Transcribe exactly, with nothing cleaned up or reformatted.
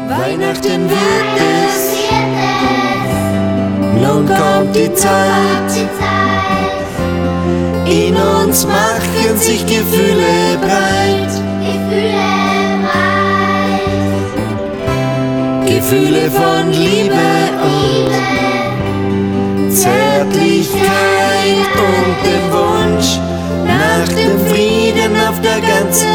Weihnachten wird es, nun kommt die Zeit, in uns machen sich Gefühle breit, Gefühle von Liebe und Zärtlichkeit und dem Wunsch nach dem Frieden auf der ganzen